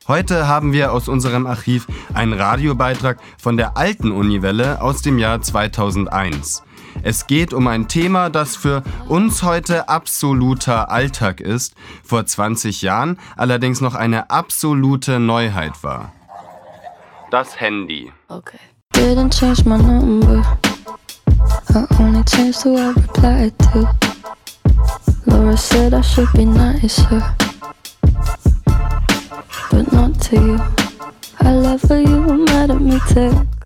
Heute haben wir aus unserem Archiv einen Radiobeitrag von der alten Uniwelle aus dem Jahr 2001. Es geht um ein Thema, das für uns heute absoluter Alltag ist, vor 20 Jahren allerdings noch eine absolute Neuheit war. Das Handy. Okay. Didn't change my number. I only changed who I replied to. Laura said I should be nicer, but not to you. I love how you were mad at me too.